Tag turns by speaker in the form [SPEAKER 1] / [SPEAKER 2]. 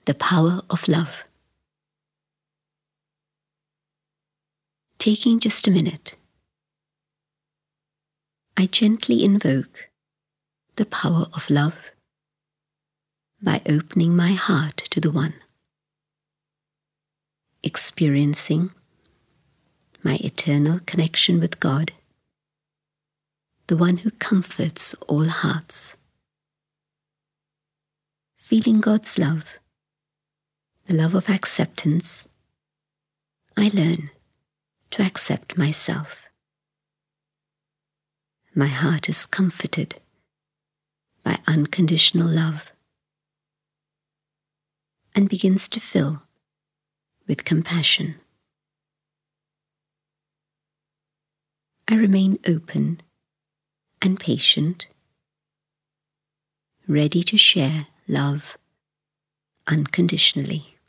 [SPEAKER 1] The power of love. Taking just a minute, I gently invoke the power of love by opening my heart to the One, experiencing my eternal connection with God, the One who comforts all hearts. Feeling God's love, the love of acceptance, I learn to accept myself. My heart is comforted by unconditional love and begins to fill with compassion. I remain open and patient, ready to share love unconditionally.